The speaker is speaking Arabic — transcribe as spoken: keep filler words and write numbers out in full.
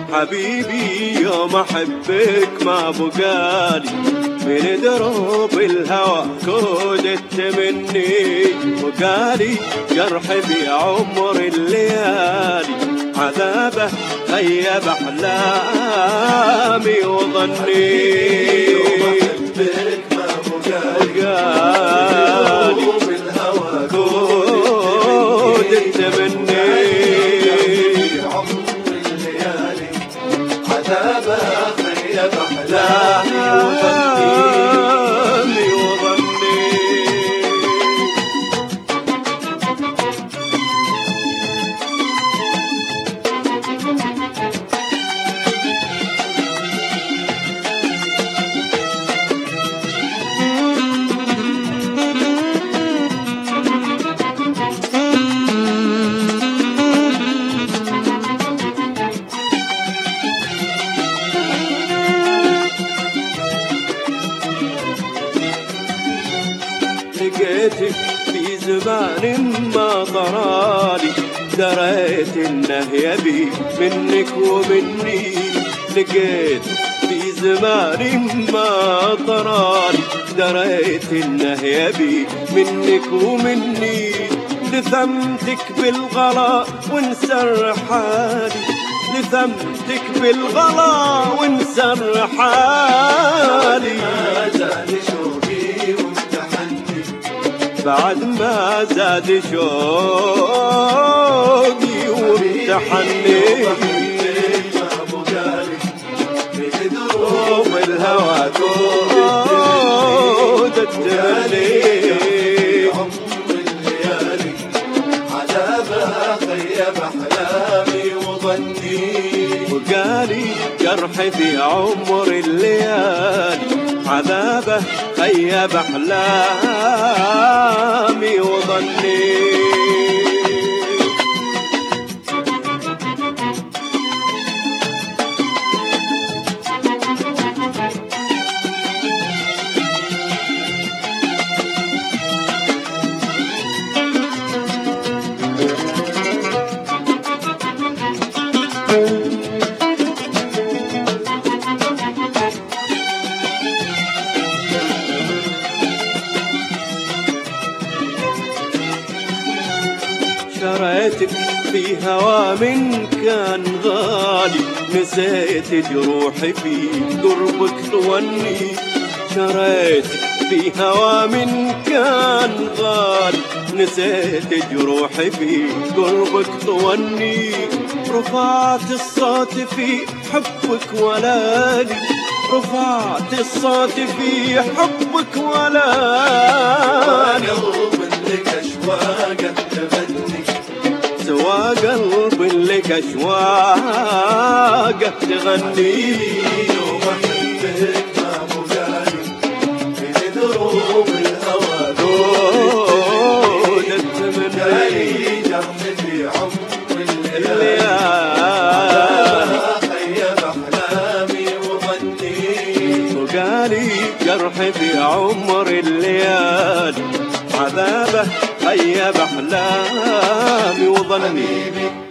حبيبي يوم أحبك ما بقالي من دروب الهوى كودت مني، وقالي جرحي في عمر الليالي عذابه غيب أحلامي وظني. يوم أحبك ما بقالي من الهوى كودت مني، عمر الليالي عذابه غيب أحلامي وظني. لقيتك في زمان ما طرالي، دريت انه يبي منك ومني. لقيت في زمان ما طرالي، دريت انه يبي منك ومني. لثمتك بالغلا وانسر حالي، لثمتك بالغلا وانسر حالي. بعد ما زاد شوقي وامتحني، دروب الهوى كودت مني. عمر الليالي عذابه غيب أحلامي وظني، وقالي جرحي في عمر الليالي عذابه غيب أحلامي وظني. شريتك في هوى من كان غالي، نسيت جروحي في قربك توني. شريتك في هوى من كان غالي، نسيت جروحي في قربك توني. رفعت الصوت في حبك ولالي، رفعت الصوت في حبك ولالي. سوى قلب لك أشواقه تغني. يوم أحبك ما بقالي من دروب الهوى كودت مني، جرحي في عمر الليالي غيب أحلامي وظني. وقالي جرحي في عمر الليالي عذابه غيب أحلامي وظني.